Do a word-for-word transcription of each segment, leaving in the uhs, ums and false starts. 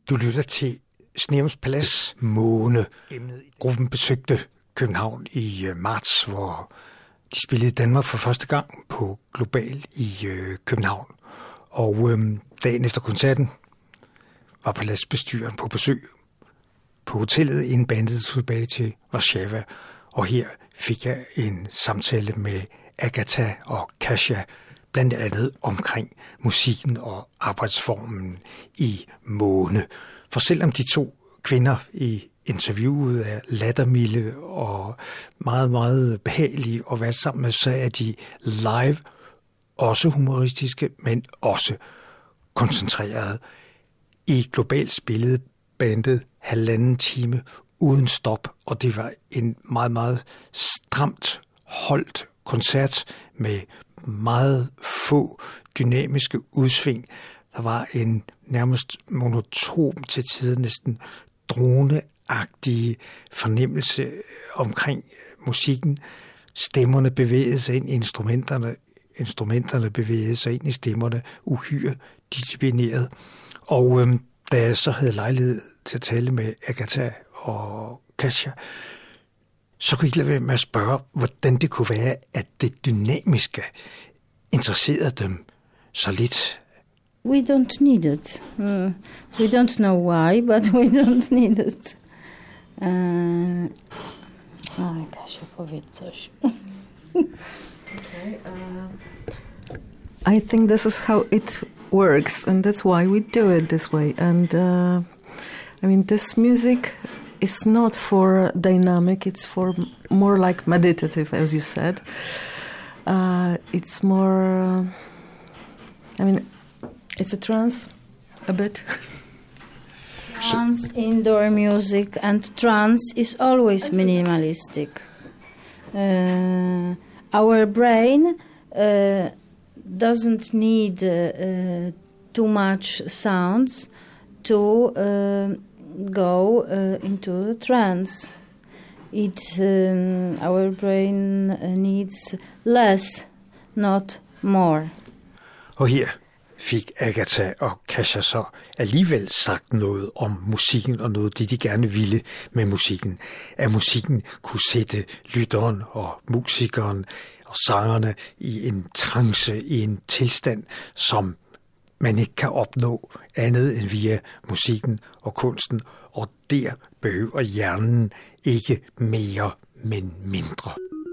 Du lytter til Sneums Palads Måne. Gruppen besøgte København i marts, hvor de spillede i Danmark for første gang på Global i øh, København. Og øh, dagen efter koncerten var paladsbestyreren på besøg på hotellet, inden bandet tilbage til Warszawa. Og her fik jeg en samtale med Agatha og Kasia, blandt andet omkring musikken og arbejdsformen i Måne. For selvom de to kvinder i interviewet er lattermilde og meget, meget behagelige at være sammen med, så er de live også humoristiske, men også koncentreret. I Global spillede bandet halvanden time uden stop, og det var en meget, meget stramt holdt koncert med meget få dynamiske udsving. Der var en nærmest monoton, til tider næsten droneagtig fornemmelse omkring musikken. Stemmerne bevægede sig ind i instrumenterne, instrumenterne bevægede sig ind i stemmerne, uhyre disciplineret. Og øhm, da jeg så havde lejlighed til at tale med Agatha og Kasia, så kunne jeg ikke lade være med at spørge, hvordan det kunne være, at det dynamiske interesserede dem så lidt. We don't need it. Uh, we don't know why, but we don't need it. Uh, Oj, Kasia, powiedz coś. Okay, uh, I think this is how it works, and that's why we do it this way. And uh, I mean, this music is not for dynamic, it's for more like meditative, as you said. Uh, it's more, uh, I mean, it's a trance, a bit. Trance, indoor music, and trance is always minimalistic. Uh, our brain uh, doesn't need uh, uh, too much sounds to uh, go uh, into trance. It um, our brain needs less, not more. Og her fik Agatha og Kasia så alligevel sagt noget om musikken og noget, det de gerne ville med musikken. At musikken kunne sætte lytteren og musikeren og sangerne i en trance, i en tilstand, som man ikke kan opnå andet end via musikken og kunsten, og der behøver hjernen ikke mere, men mindre.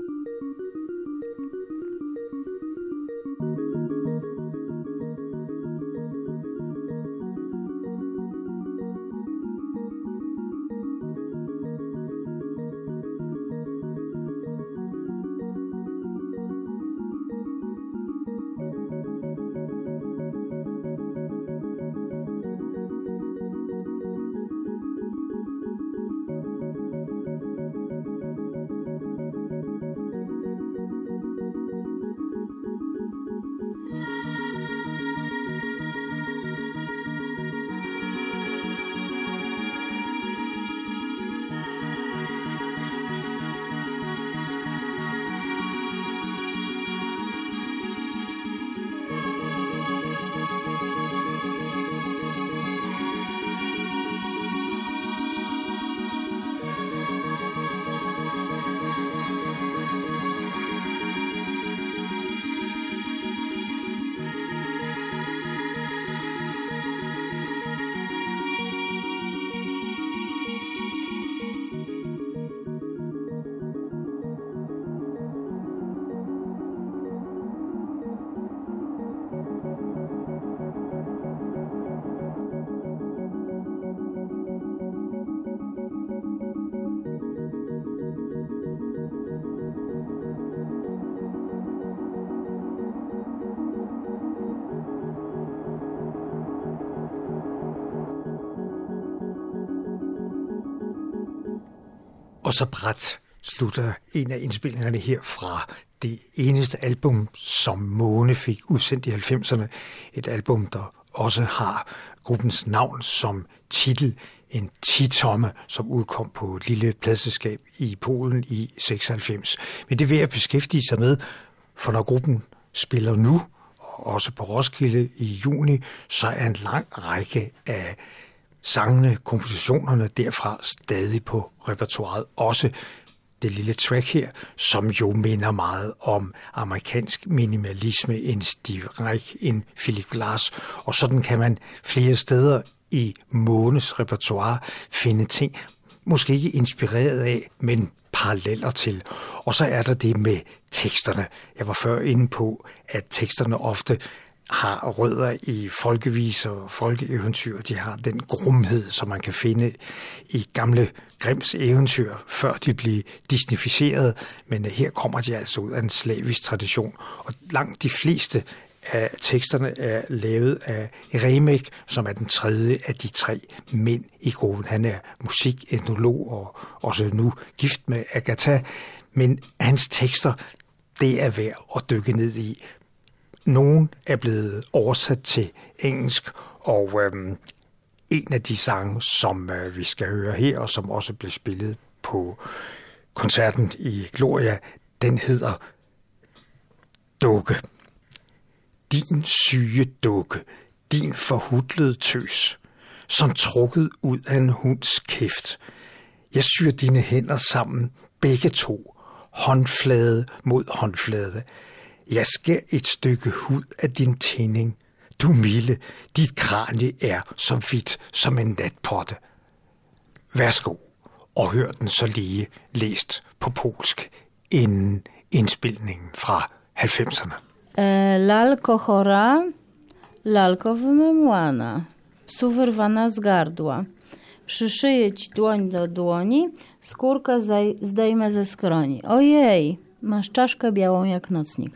Og så brat slutter en af indspilningerne her fra det eneste album, som Måne fik udsendt i halvfemserne. Et album, der også har gruppens navn som titel. En ti-tomme, som udkom på et lille pladeselskab i Polen i seksoghalvfems. Men det vil jeg beskæftige sig med, for når gruppen spiller nu, og også på Roskilde i juni, så er en lang række af sangene, kompositionerne derfra stadig på repertoiret. Også det lille track her, som jo minder meget om amerikansk minimalisme, en Steve Reich, en Philip Glass. Og sådan kan man flere steder i Månes repertoire finde ting, måske ikke inspireret af, men paralleller til. Og så er der det med teksterne. Jeg var før inde på, at teksterne ofte har rødder i folkeviser og folkeeventyr. De har den grumhed, som man kan finde i gamle Grimms eventyr, før de blev disneyficeret. Men her kommer de altså ud af en slavisk tradition. Og langt de fleste af teksterne er lavet af Remek, som er den tredje af de tre mænd i gruppen. Han er musiketnolog og også nu gift med Agatha. Men hans tekster, det er værd at dykke ned i. Nogle er blevet oversat til engelsk, og øhm, en af de sange, som øh, vi skal høre her, og som også blev spillet på koncerten i Gloria, den hedder Dukke. Din syge dukke, din forhudlede tøs, som trukket ud af en hunds kæft. Jeg syr dine hænder sammen, begge to, håndflade mod håndflade. Jeg skær et stykke hud af din tænding. Du milde, dit kranie er så hvidt som en natpotte. Værsgo, og hør den så lige læst på polsk inden indspilningen fra halvfemserne. Lalko chora, lalko wymemłana, psu wyrwana z gardła. Przyszyję ci dłoń do dłoni, skórkę zaj- zdejmę ze skroni. Ojej, masz czaszkę białą jak nocnik.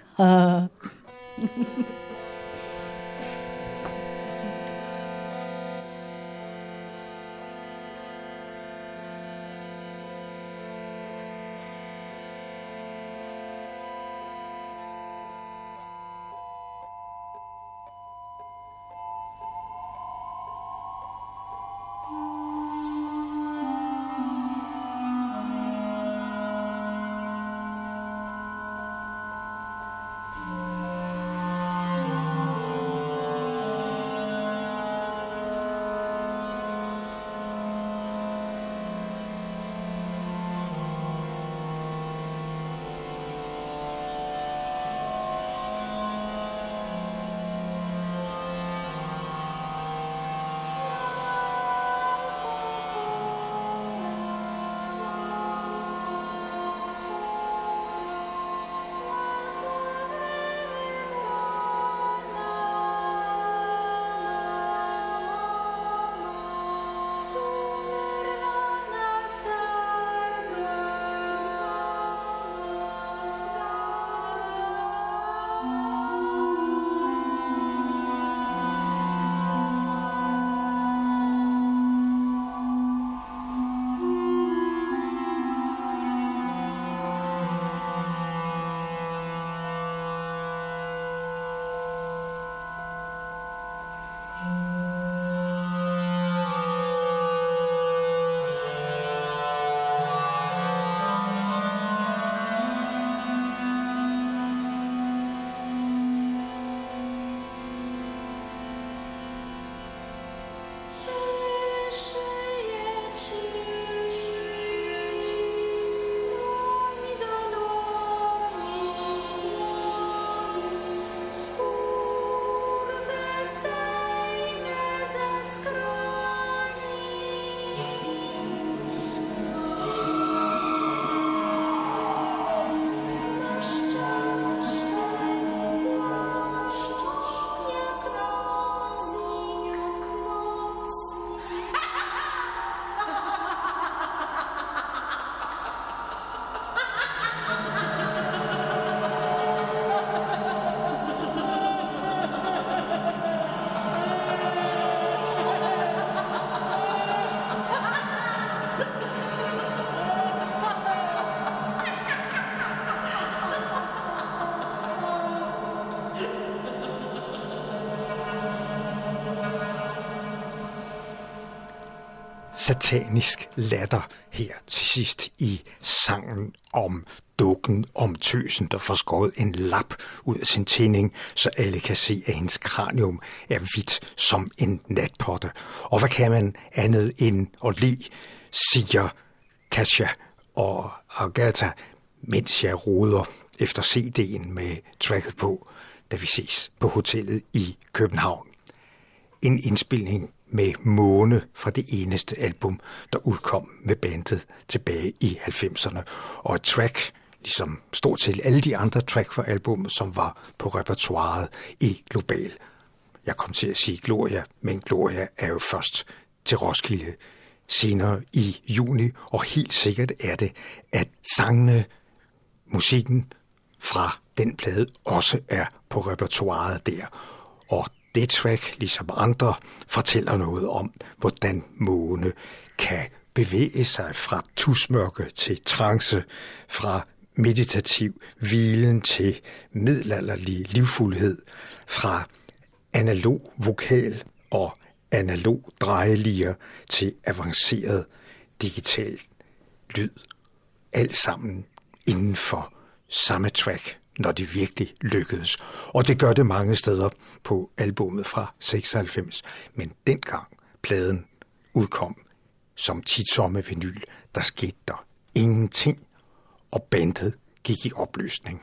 satanisk latter her til sidst i sangen om dukken, om tøsen, der får skåret en lap ud af sin tænding, så alle kan se, at hendes kranium er hvidt som en natpotte. Og hvad kan man andet end at le, siger Kasia og Agatha, mens jeg roder efter C D'en med tracket på, da vi ses på hotellet i København. En indspilning med Måne fra det eneste album, der udkom med bandet tilbage i halvfemserne. Og et track, ligesom stort set alle de andre track fra albumet, som var på repertoiret i Global. Jeg kom til at sige Gloria, men Gloria er jo først til Roskilde senere i juni, og helt sikkert er det, at sangene, musikken fra den plade også er på repertoiret der. Og det track, ligesom andre, fortæller noget om, hvordan Måne kan bevæge sig fra tusmørke til trance, fra meditativ hvilen til middelalderlig livfuldhed, fra analog vokal og analog drejelier til avanceret digital lyd. Alt sammen inden for samme track, når det virkelig lykkedes. Og det gør det mange steder på albumet fra seksoghalvfems. Men dengang pladen udkom som titomme vinyl, der skete der ingenting, og bandet gik i opløsning.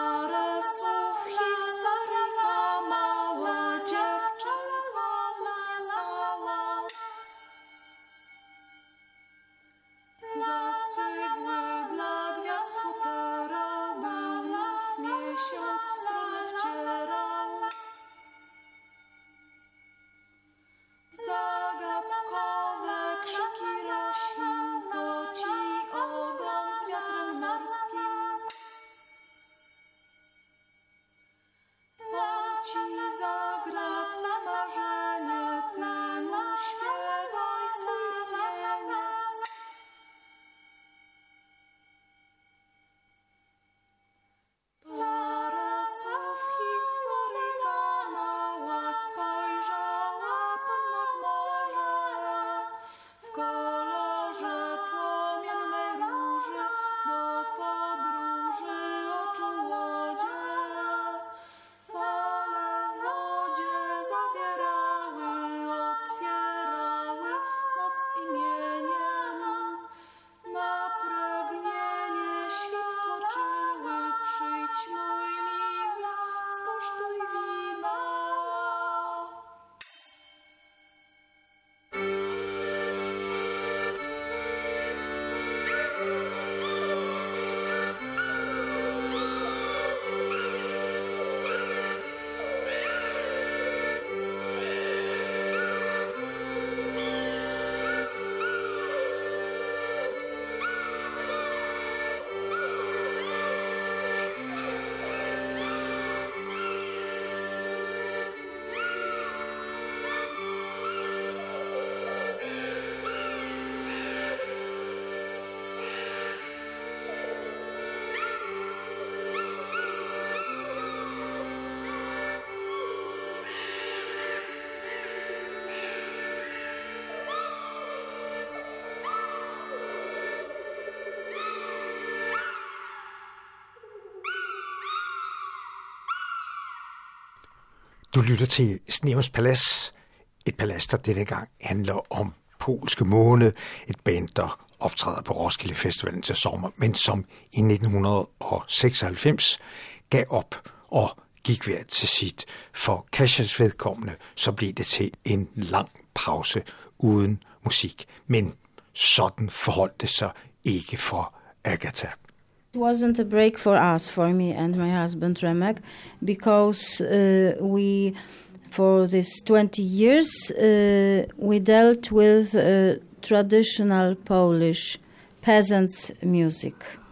Du lytter til Sneums Palads, et palads, der denne gang handler om polske Måne, et band, der optræder på Roskilde Festivalen til sommer, men som i nitten seksoghalvfems gav op og gik hver til sit. For Kasias vedkommende, så blev det til en lang pause uden musik, men sådan forholdt det sig ikke for Agatha. It wasn't a break for us, for me and my husband Remek, because uh, we, for these twenty years, uh, we dealt with uh, traditional Polish peasants' music.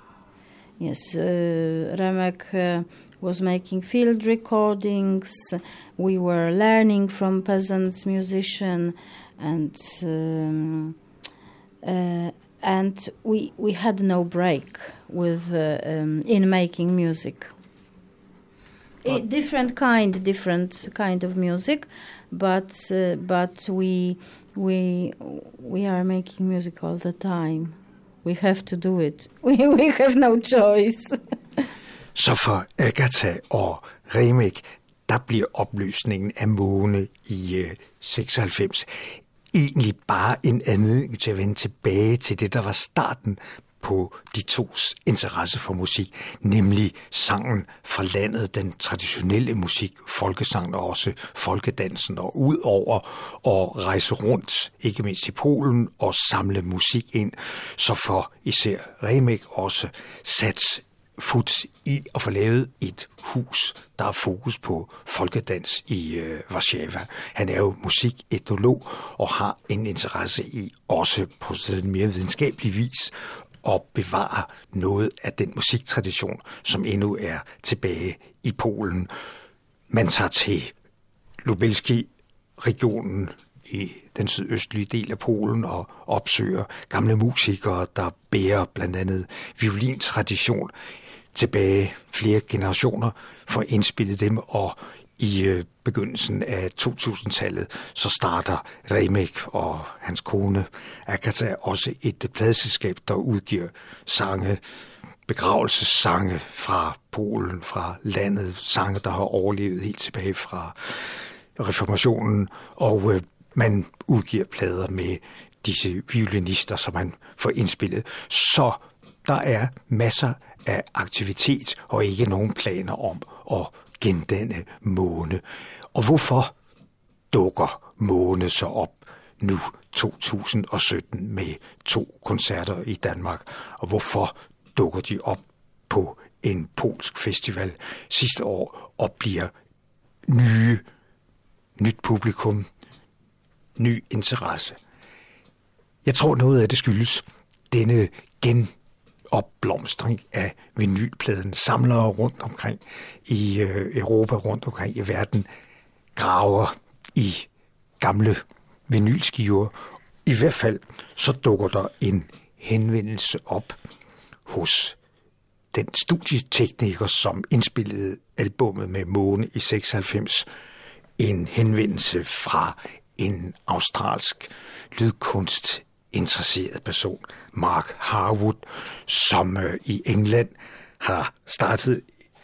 Yes, uh, Remek uh, was making field recordings. We were learning from peasants' musician, and um, uh, and we we had no break with uh, um, in making music. A different kind, different kind of music, but uh, but we we we are making music all the time. We have to do it. We we have no choice. Så for Agatha og Remek, der bliver opløsningen af Måne i øh, seksoghalvfems egentlig bare en anledning til at vende tilbage til det, der var starten på de tos interesse for musik, nemlig sangen fra landet, den traditionelle musik, folkesangen og også folkedansen, og ud over at rejse rundt, ikke mindst i Polen, og samle musik ind, så for især Remek også sat fod i at få lavet et hus, der er fokus på folkedans i øh, Warszawa. Han er jo musiketnolog og har en interesse i, også på sådan mere videnskabelig vis, at bevare noget af den musiktradition, som endnu er tilbage i Polen. Man tager til Lubelski-regionen i den sydøstlige del af Polen og opsøger gamle musikere, der bærer blandt andet violintradition tilbage flere generationer for at indspille dem, og i øh, begyndelsen af to tusind-tallet, så starter Remek og hans kone Agatha også et pladeselskab, der udgiver sange, begravelsessange fra Polen, fra landet, sange, der har overlevet helt tilbage fra reformationen, og øh, man udgiver plader med disse violinister, som man får indspillet. Så der er masser af aktivitet og ikke nogen planer om at gendanne Måne. Og hvorfor dukker Måne så op nu to tusind og sytten med to koncerter i Danmark? Og hvorfor dukker de op på en polsk festival sidste år og bliver nye, nyt publikum, ny interesse? Jeg tror noget af det skyldes denne gen opblomstring af vinylpladen. Samlere rundt omkring i øh, Europa, rundt omkring i verden, graver i gamle vinylskiver. I hvert fald så dukker der en henvendelse op hos den studietekniker, som indspillede albummet med Måne i seksoghalvfems. En henvendelse fra en australsk lydkunst interesseret person, Mark Harwood, som øh, i England har startet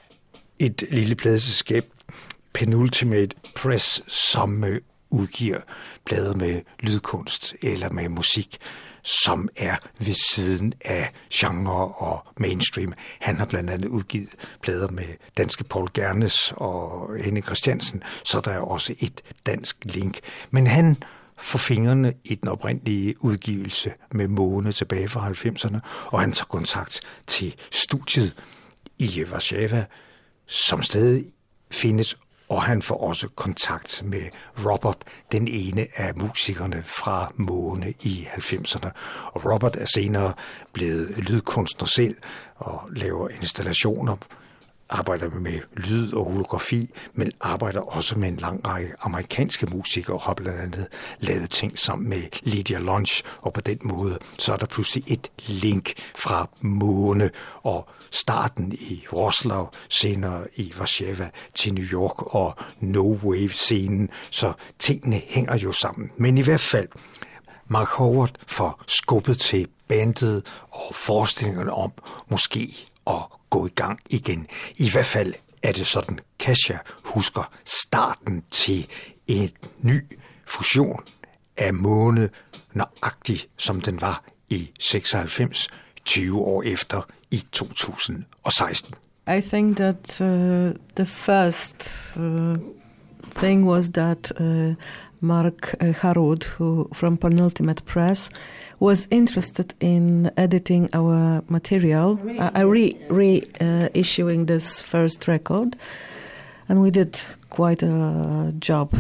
et lille pladeselskab, Penultimate Press, som øh, udgiver plader med lydkunst eller med musik, som er ved siden af genre og mainstream. Han har blandt andet udgivet plader med danske Paul Gernes og Henning Christiansen, så der er også et dansk link. Men han får fingrene i den oprindelige udgivelse med Måne tilbage fra halvfemserne, og han tager kontakt til studiet i Warszawa, som stadig findes, og han får også kontakt med Robert, den ene af musikerne fra Måne i halvfemserne. Og Robert er senere blevet lydkunstner selv og laver installationer, arbejder med lyd og holografi, men arbejder også med en lang række amerikanske musikere, og har blandt andet lavet ting sammen med Lydia Lunch, og på den måde så er der pludselig et link fra Måne og starten i Wrocław, senere i Warszawa til New York og No Wave-scenen, så tingene hænger jo sammen. Men i hvert fald, Mark Howard får skubbet til bandet og forestillingerne om måske at gå i gang igen. I hvert fald er det sådan, Kasia husker starten til en ny fusion af Måne, nøjagtig som den var i seksoghalvfems, tyve år efter i to tusind og seksten. I think that uh, the first uh, thing was that uh, Mark uh, Harwood, who from Penultimate Press, was interested in editing our material, uh, re, re uh, issuing this first record, and we did quite a job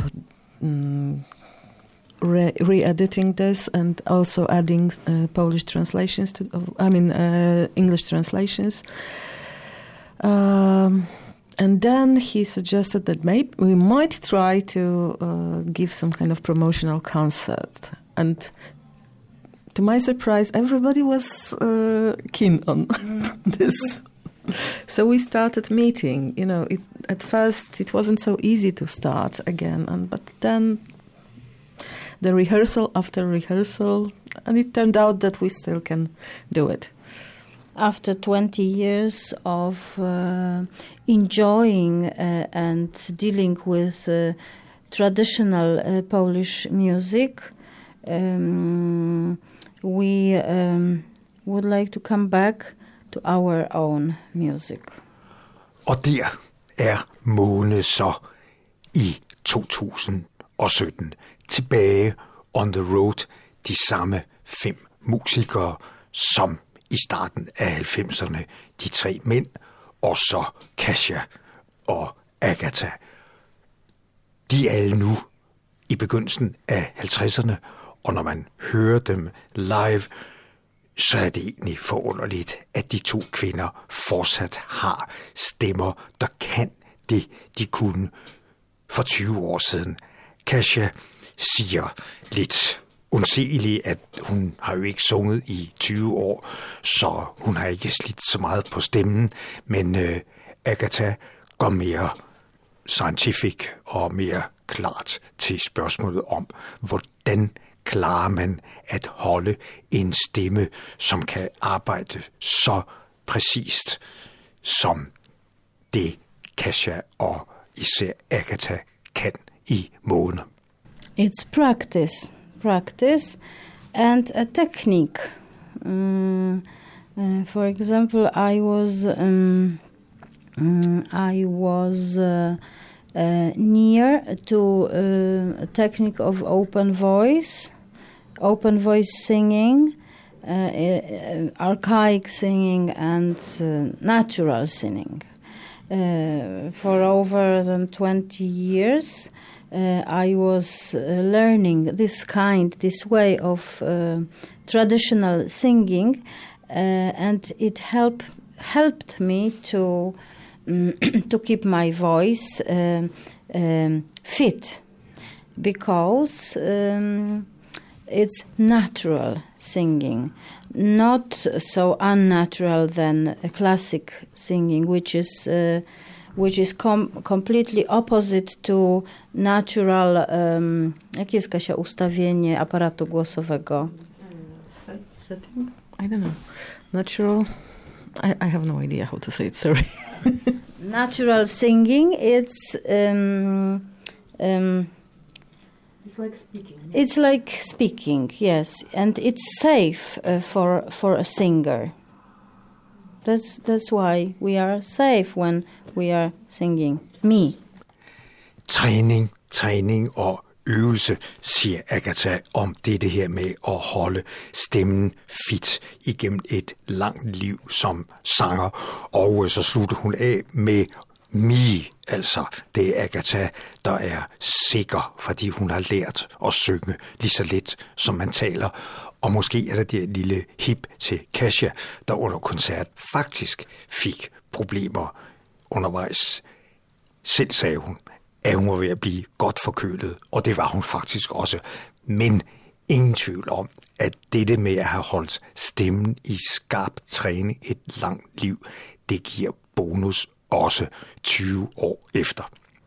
um, re, re-editing this and also adding uh, Polish translations to, I mean uh, English translations. Um, and then he suggested that maybe we might try to uh, give some kind of promotional concert. And to my surprise, everybody was uh, keen on this. So we started meeting. You know, it, at first it wasn't so easy to start again, and but then the rehearsal after rehearsal, and it turned out that we still can do it. After twenty years of uh, enjoying uh, and dealing with uh, traditional uh, Polish music, um, we um, would like to come back to our own music. Og der er Måne så i to tusind og sytten tilbage on the road, de samme fem musikere som i starten af halvfemserne, de tre mænd, og så Kasia og Agatha. De er alle nu i begyndelsen af halvtredserne, og når man hører dem live, så er det egentlig forunderligt, at de to kvinder fortsat har stemmer, der kan det, de kunne for tyve år siden. Kasia siger lidt undseeligt, at hun har jo ikke sunget i tyve år, så hun har ikke slidt så meget på stemmen, men øh, Agatha går mere scientific og mere klart til spørgsmålet om, hvordan klarer man at holde en stemme, som kan arbejde så præcist, som det Kasia og især Agatha kan i Måne. It's practice, practice and a technique. Um, uh, for example, I was um, um, I was uh, uh, near to uh, a technique of open voice, open voice singing, uh, uh, archaic singing, and uh, natural singing. Uh, for over than twenty years, uh, I was uh, learning this kind, this way of uh, traditional singing, uh, and it help, helped me to um, to keep my voice um, um, fit, because um, it's natural singing, not so unnatural than a classic singing, which is uh, which is com- completely opposite to natural. Um, jakie jest, Kasia, ustawienie aparatu głosowego? Setting? I don't know. Natural. I, I have no idea how to say it. Sorry. Natural singing. It's. Um, um, It's like speaking. It's like speaking, yes, and it's safe uh, for for a singer. That's that's why we are safe when we are singing. Me. Træning, træning og øvelse, siger Agatha om det her med at holde stemmen fit igennem et langt liv som sanger. Og så slutter hun af med Mi, altså det er Agatha, der er sikker, fordi hun har lært at synge lige så let, som man taler. Og måske er der det lille hip til Kasia, der under koncert faktisk fik problemer undervejs. Selv sagde hun, at hun var ved at blive godt forkølet, og det var hun faktisk også. Men ingen tvivl om, at dette med at have holdt stemmen i skarp træning et langt liv, det giver bonus også tyve år efter.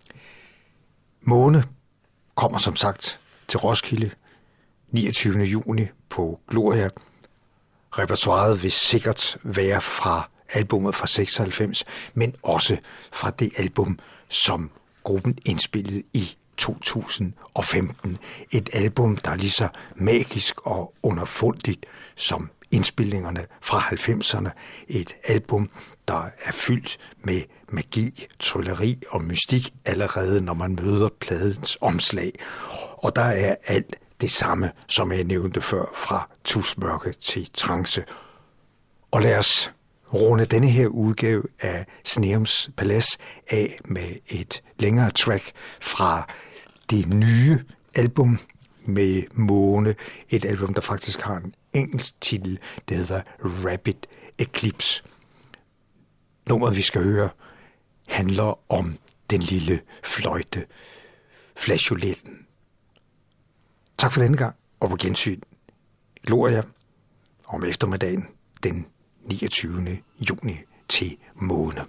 Måne kommer som sagt til Roskilde niogtyvende juni på Gloria. Repertoiret vil sikkert være fra albumet fra seksoghalvfems, men også fra det album, som gruppen indspillede i to tusind og femten. Et album, der er lige så magisk og underfundigt som indspilningerne fra halvfemserne. Et album, der er fyldt med magi, trylleri og mystik allerede, når man møder pladens omslag. Og der er alt det samme, som jeg nævnte før, fra tusmørke til trance. Og lad os runde denne her udgave af Sneums Palads af med et længere track fra det nye album med Måne. Et album, der faktisk har en engelsk titel, det hedder Rapid Eclipse. Nummeret, vi skal høre, handler om den lille fløjte, flageoletten. Tak for denne gang, og på gensyn. Gloria om eftermiddagen den niogtyvende juni til måne.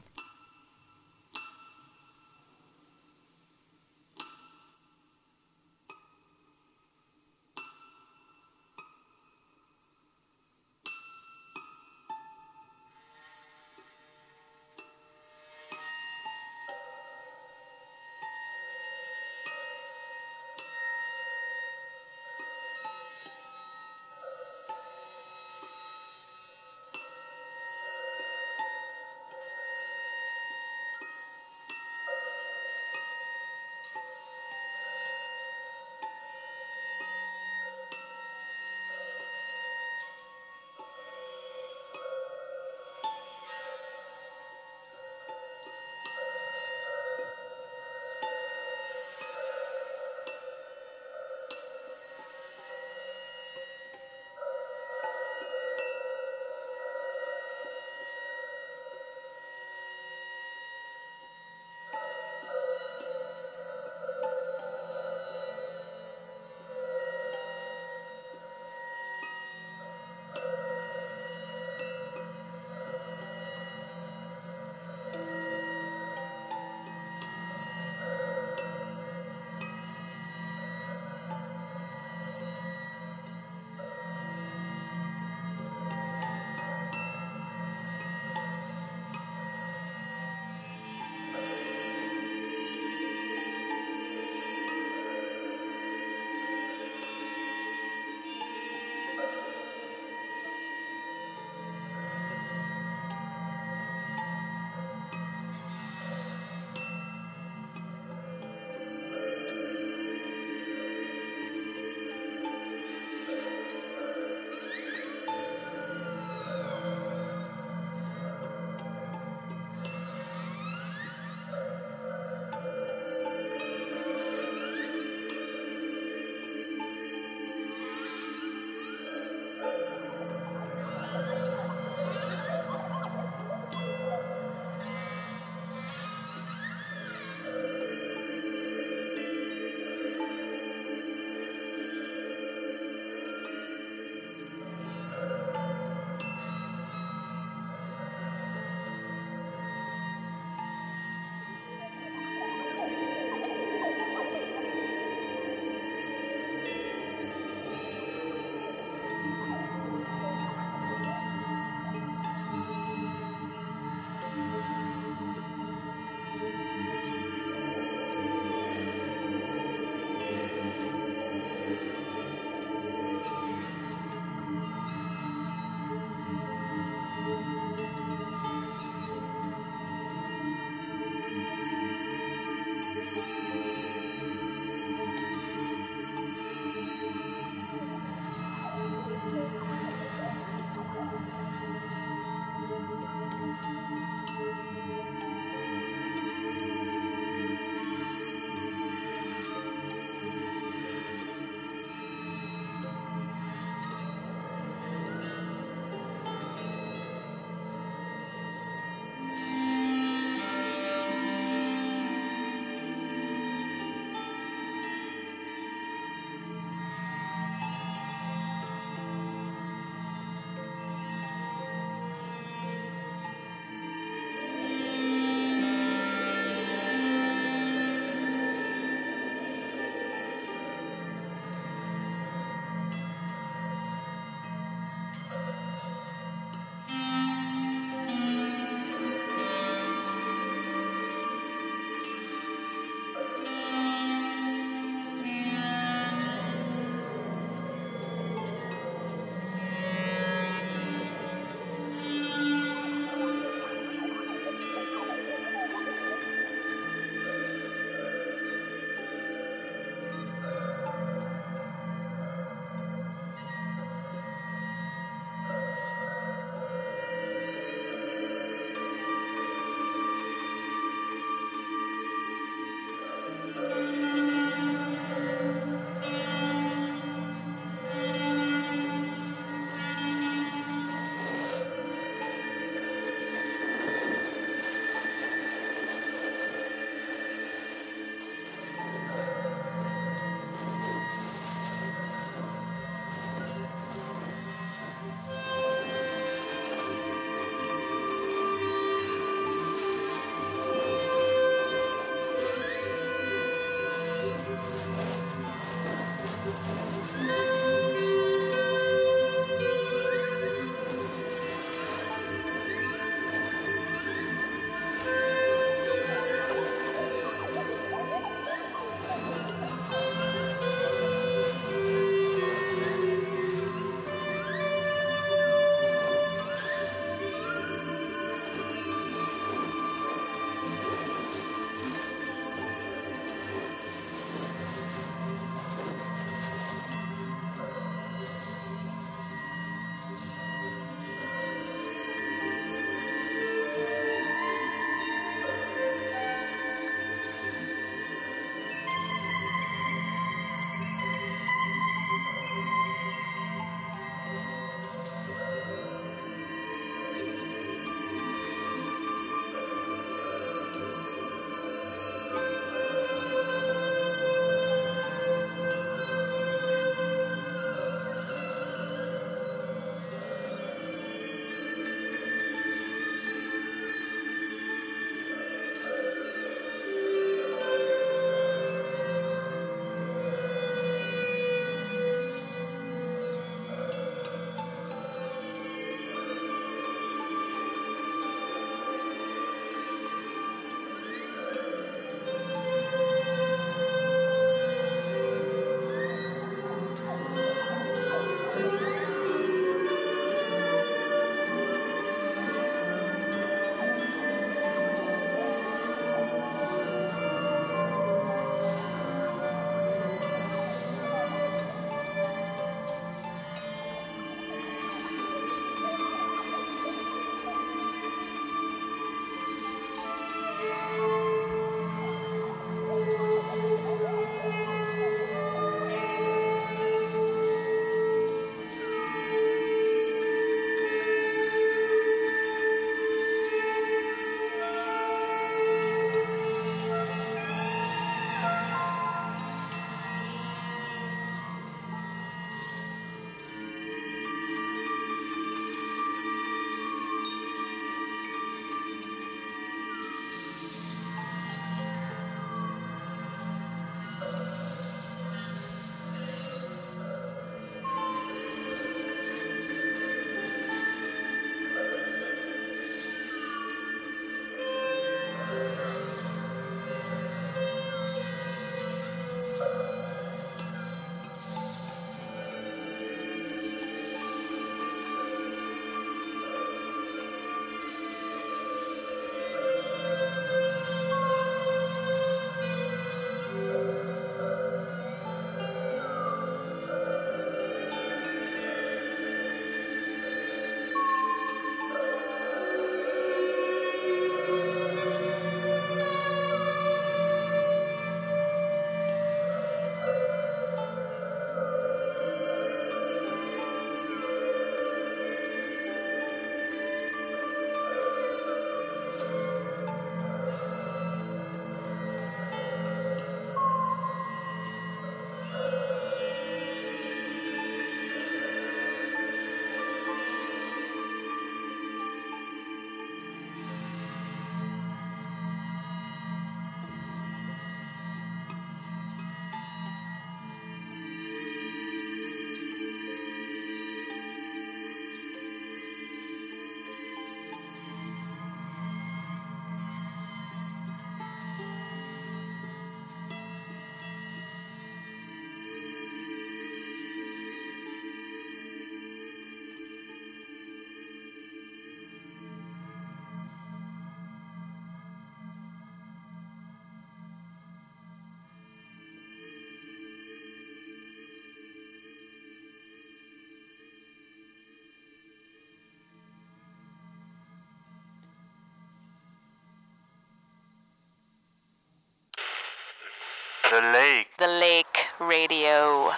The Lake. The Lake Radio.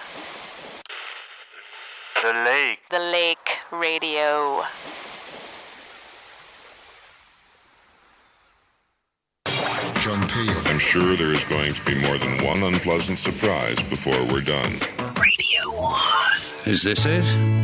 The Lake. The Lake Radio. John Peel. I'm sure there is going to be more than one unpleasant surprise before we're done. Radio One. Is this it?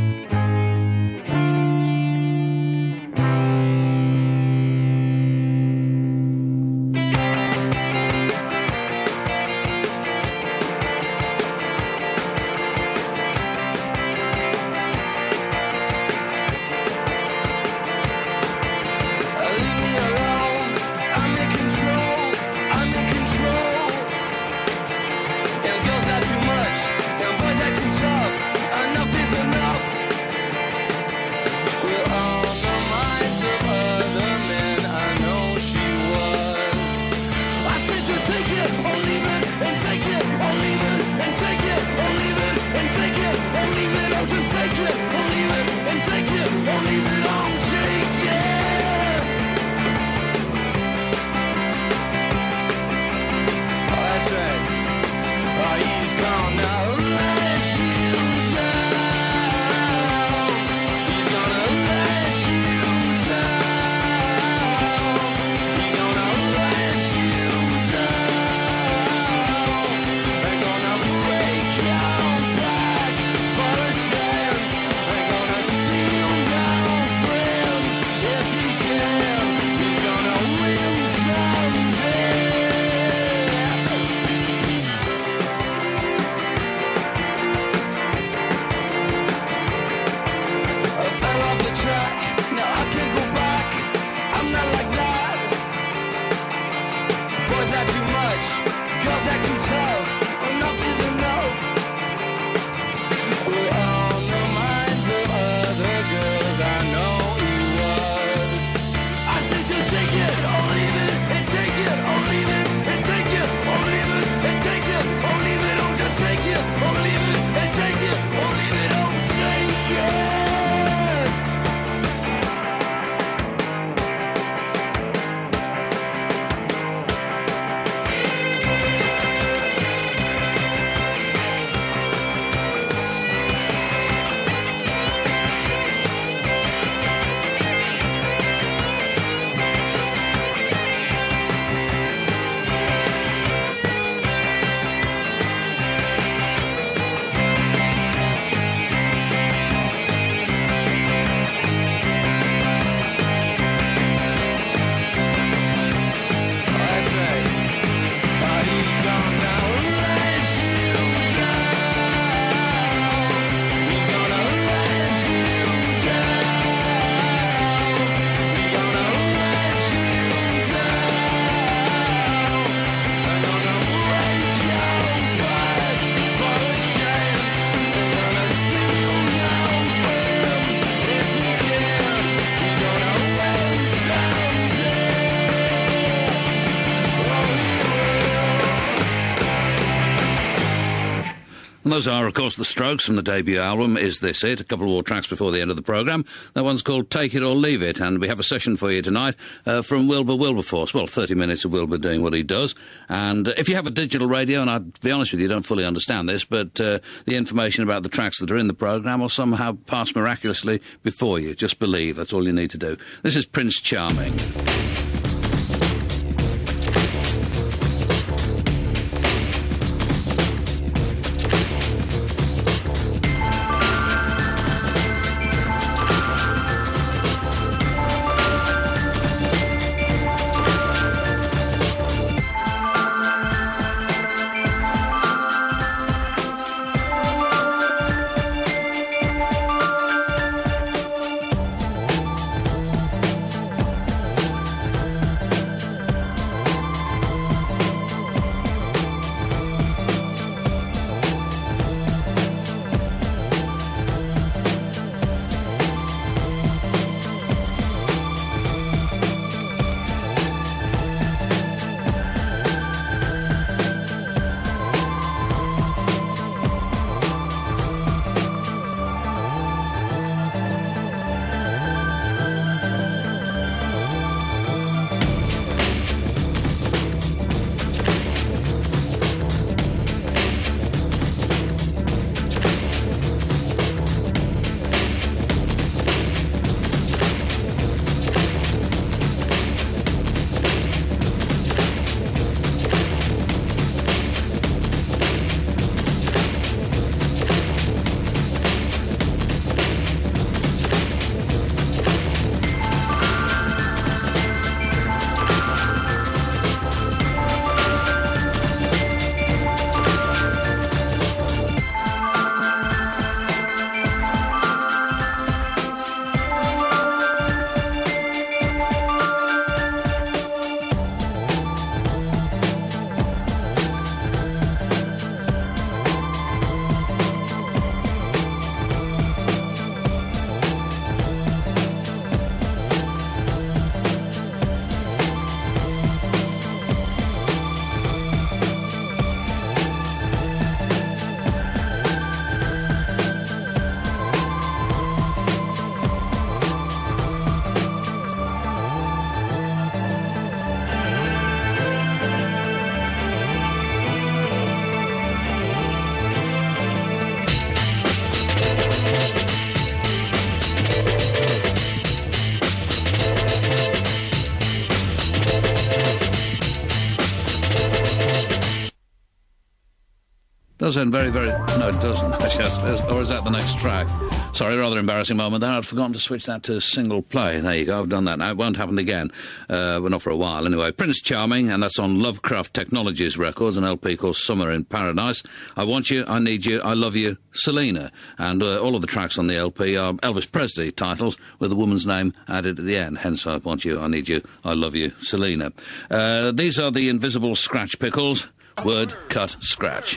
And those are, of course, the Strokes from the debut album, Is This It? A couple more tracks before the end of the programme. That one's called Take It or Leave It, and we have a session for you tonight uh, from Wilbur Wilberforce. Well, thirty minutes of Wilbur doing what he does. And uh, if you have a digital radio, and I'd be honest with you, you don't fully understand this, but uh, the information about the tracks that are in the programme will somehow pass miraculously before you. Just believe, that's all you need to do. This is Prince Charming. Does end very, very... No, it doesn't. Yes, or is that the next track? Sorry, rather embarrassing moment there. I'd forgotten to switch that to single play. There you go, I've done that now. It won't happen again. Uh, well, not for a while, anyway. Prince Charming, and that's on Lovecraft Technologies Records, an L P called Summer in Paradise. I Want You, I Need You, I Love You, Selena. And uh, all of the tracks on the L P are Elvis Presley titles with a woman's name added at the end. Hence, I Want You, I Need You, I Love You, Selena. Uh, these are the Invisible Scratch Pickles. Word, cut, scratch.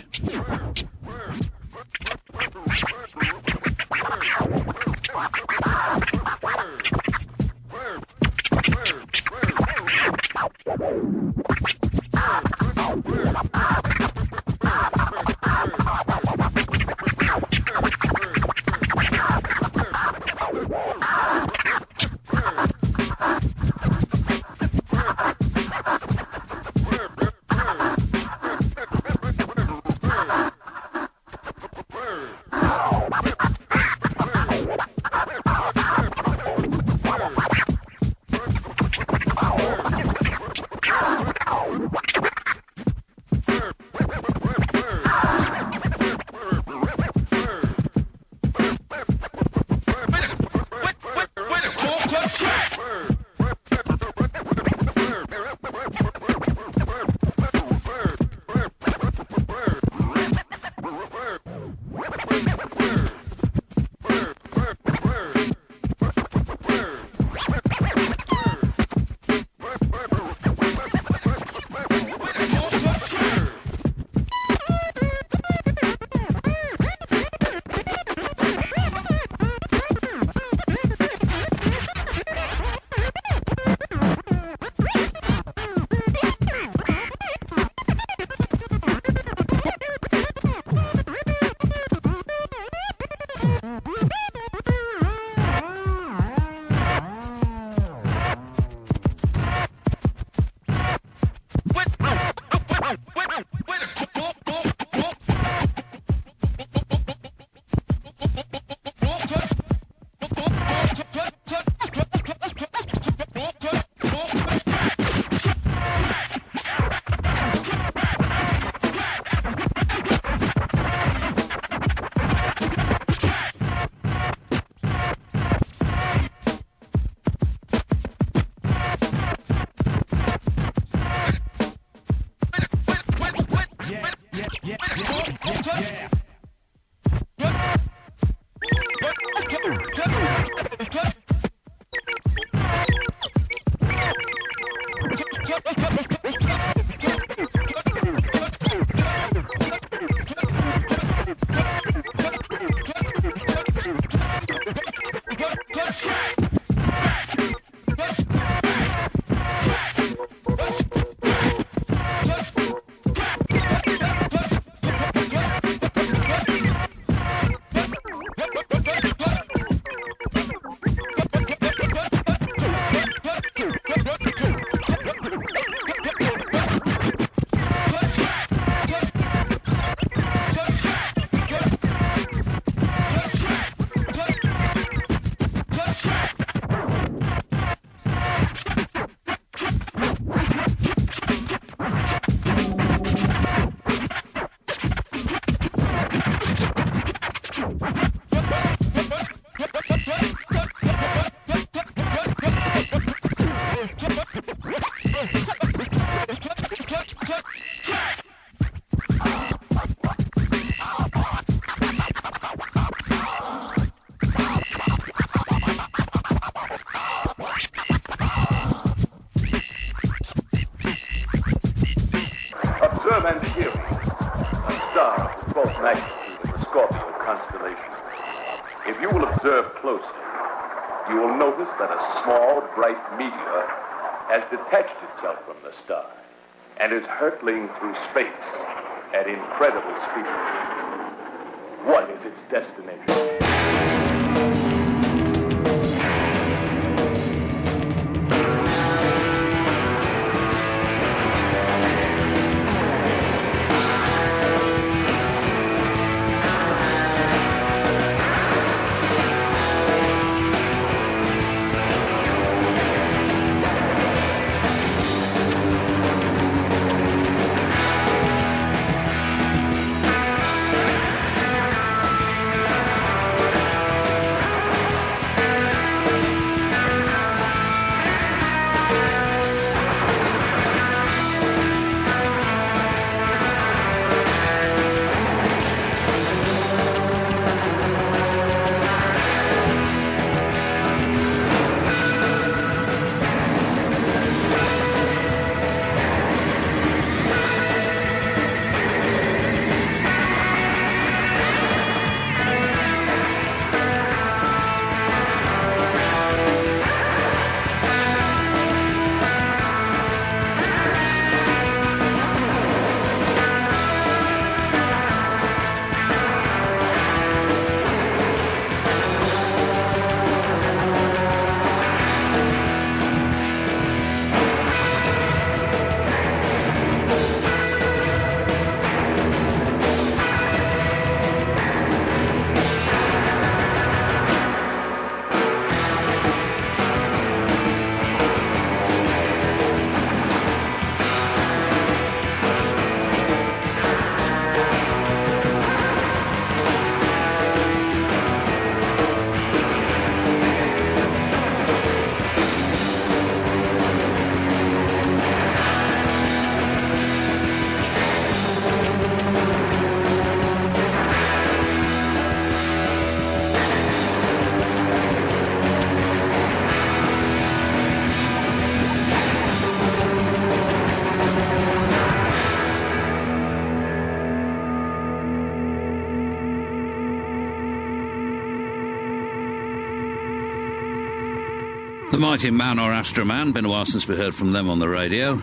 And hear me, a star of false magnitude in the Scorpio constellation. If you will observe closely, you will notice that a small, bright meteor has detached itself from the star and is hurtling through space at incredible speed. What is its destination? The mighty Man or Astro Man. Been a while since we heard from them on the radio.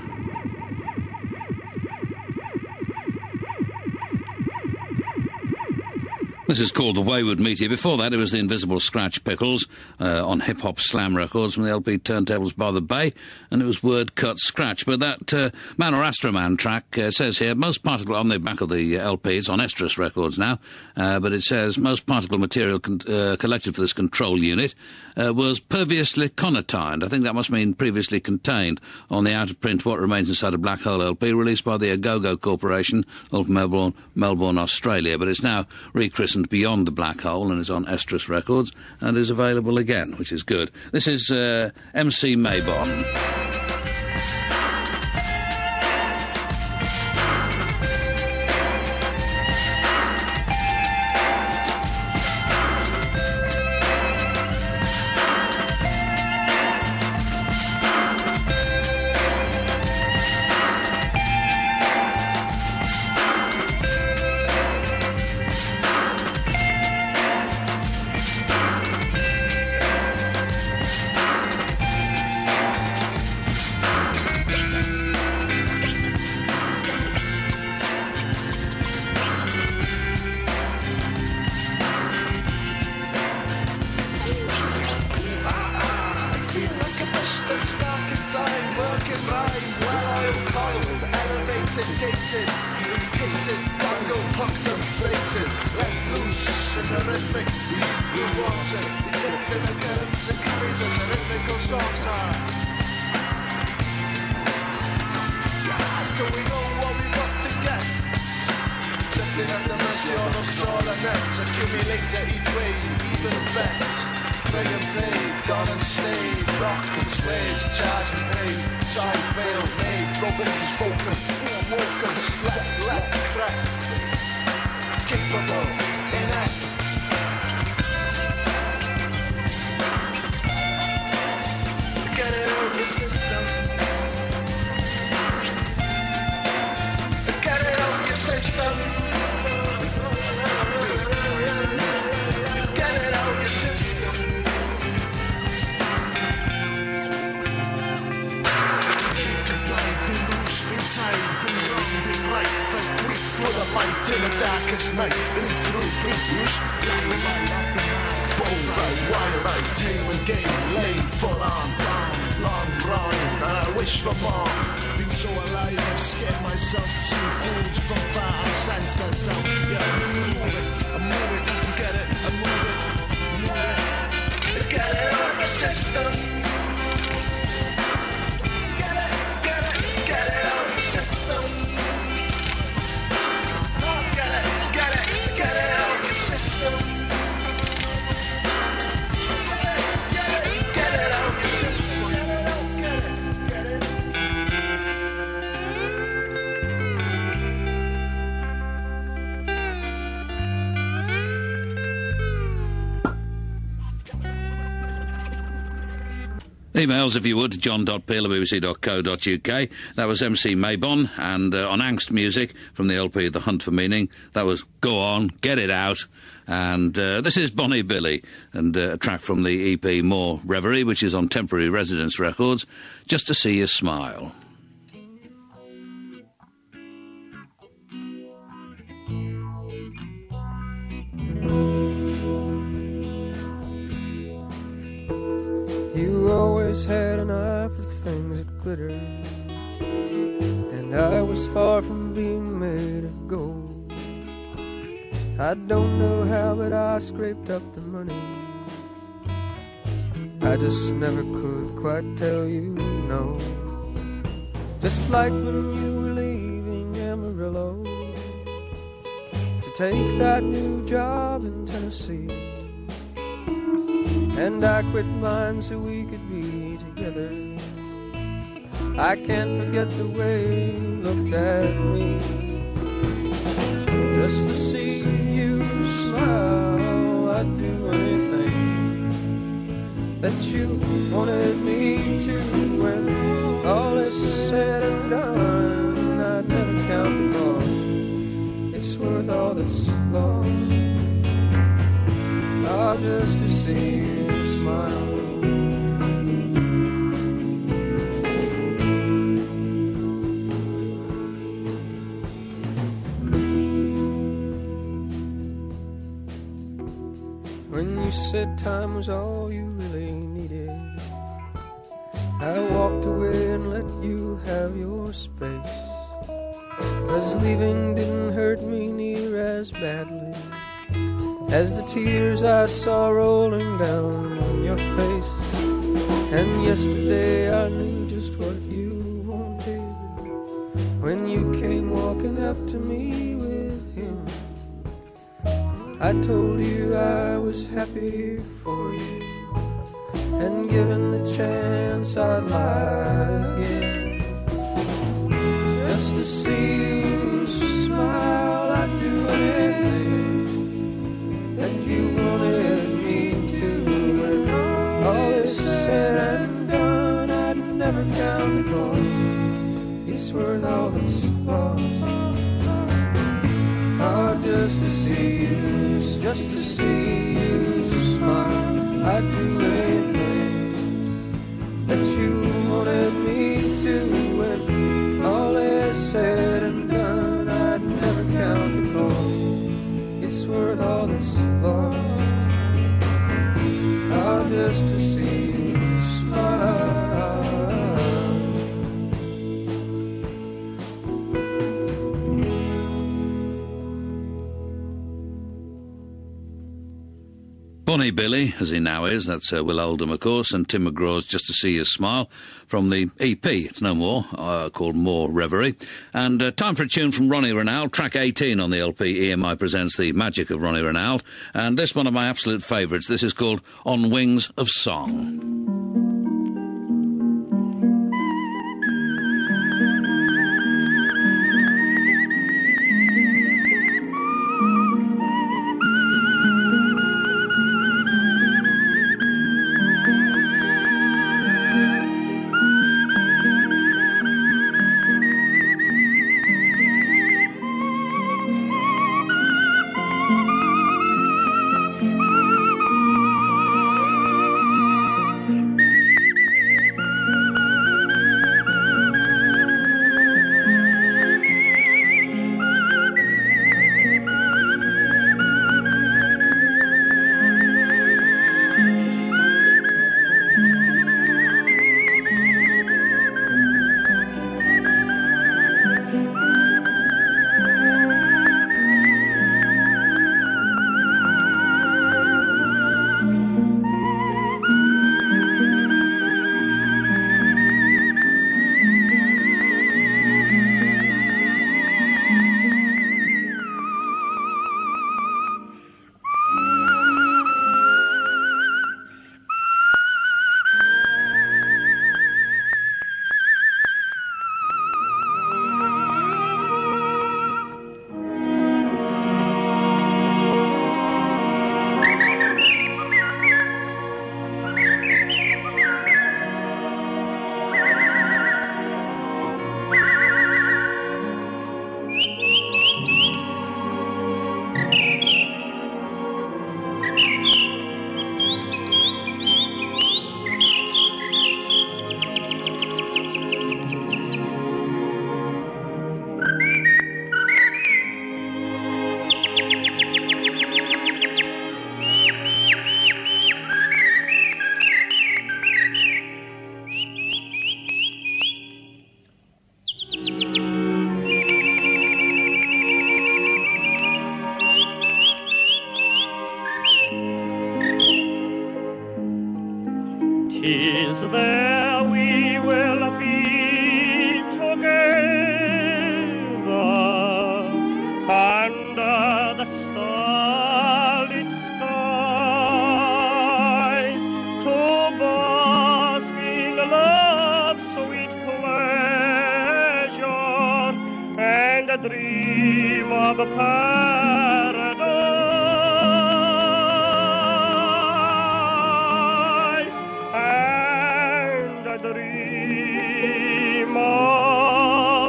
This is called The Wayward Meteor. Before that, it was the Invisible Scratch Pickles uh, on Hip Hop Slam Records from the L P Turntables by the Bay, and it was Word Cut Scratch. But that uh, Man or Astro Man track uh, says here, most particle on the back of the L P, it's on Estrus Records now, uh, but it says most particle material con- uh, collected for this control unit uh, was previously connotined. I think that must mean previously contained on the out-of-print What Remains Inside a Black Hole L P, released by the Agogo Corporation of Melbourne, Melbourne, Australia. But it's now rechristened Beyond the Black Hole and is on Estrus Records and is available again, which is good. This is uh, M C Mabon. Emails, if you would, john dot peel at b b c dot co dot u k. That was M C Mabon, and uh, on Angst Music from the L P The Hunt for Meaning, that was Go On, Get It Out. And uh, this is Bonnie Billy, and uh, a track from the E P More Reverie, which is on Temporary Residence Records, Just to See You Smile. You always had an eye for things that glitter, and I was far from being made of gold. I don't know how, but I scraped up the money. I just never could quite tell you no. Just like when you were leaving Amarillo to take that new job in Tennessee, and I quit mine so we could be together. I can't forget the way you looked at me. Just to see you smile, I'd do anything that you wanted me to. When all is said and done, I'd never count the cost. It's worth all this loss. Oh, just to see you smile. said time was all you really needed. I walked away and let you have your space, 'cause leaving didn't hurt me near as badly as the tears I saw rolling down your face. And yesterday I knew just what you wanted when you came walking up to me with him. I told you I was happy for you, and given the chance I'd lie again, just to see you smile. I'd do anything that you wanted me to. When all is said and done, I'd never count the cost. It's worth all that's lost. Oh, just to see you, just to see you smile. I'd do anything that you wanted me to. When all is said and done, I'd never count the cost. It's worth all that's lost. Oh, just to see you smile. Bonnie Billy, as he now is, that's uh, Will Oldham, of course, and Tim McGraw's Just to See You Smile from the E P, it's no more, uh, called More Reverie. And uh, time for a tune from Ronnie Ronald, track eighteen on the L P, E M I presents The Magic of Ronnie Ronald. And this one of my absolute favourites, this is called On Wings of Song. Dream of a paradise, and a dream of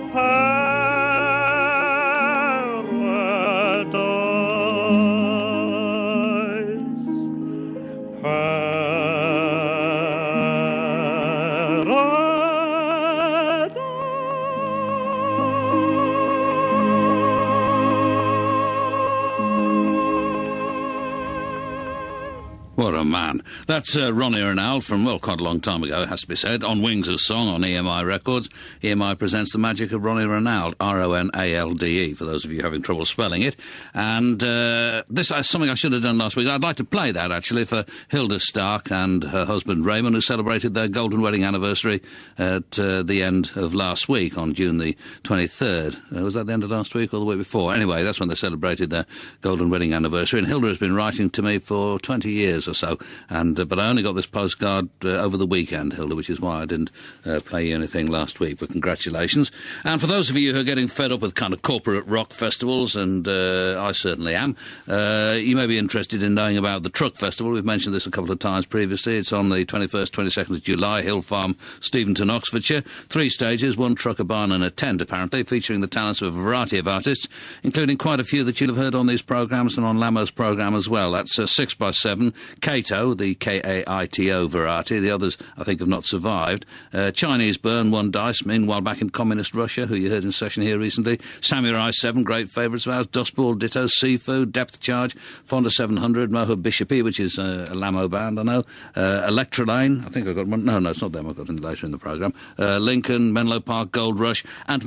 paradise. Paradise. What a man. That's uh, Ronnie Ranald from, well, quite a long time ago, it has to be said, on Wings of Song on E M I Records. E M I presents The Magic of Ronnie Ranald, R O N A L D E, for those of you having trouble spelling it. And uh, this is something I should have done last week. I'd like to play that, actually, for Hilda Stark and her husband Raymond, who celebrated their golden wedding anniversary at uh, the end of last week, on June the twenty-third. Uh, was that the end of last week or the week before? Anyway, that's when they celebrated their golden wedding anniversary. And Hilda has been writing to me for twenty years or so, and uh, but I only got this postcard uh, over the weekend, Hilda, which is why I didn't uh, play you anything last week, but congratulations. And for those of you who are getting fed up with kind of corporate rock festivals, and uh, I certainly am, uh, you may be interested in knowing about the Truck Festival. We've mentioned this a couple of times previously. It's on the twenty-first, twenty-second of July, Hill Farm, Steventon, Oxfordshire. Three stages, one truck, a barn and a tent, apparently, featuring the talents of a variety of artists, including quite a few that you'll have heard on these programmes and on Lamo's programme as well. That's uh, six by seven, Kaito, the K A I T O variety. The others, I think, have not survived. Uh, Chinese Burn, one dice, meanwhile back in communist Russia, who you heard in session here recently. Samurai seven, great favourites of ours. Dustball, ditto, Seafood, Depth Charge, Fonda seven hundred, Moho Bishopi, which is uh, a Lamo band, I know. Uh, Electrolane, I think I've got one. No, no, it's not them. I've got them later in the programme. Uh, Lincoln, Menlo Park, Gold Rush, and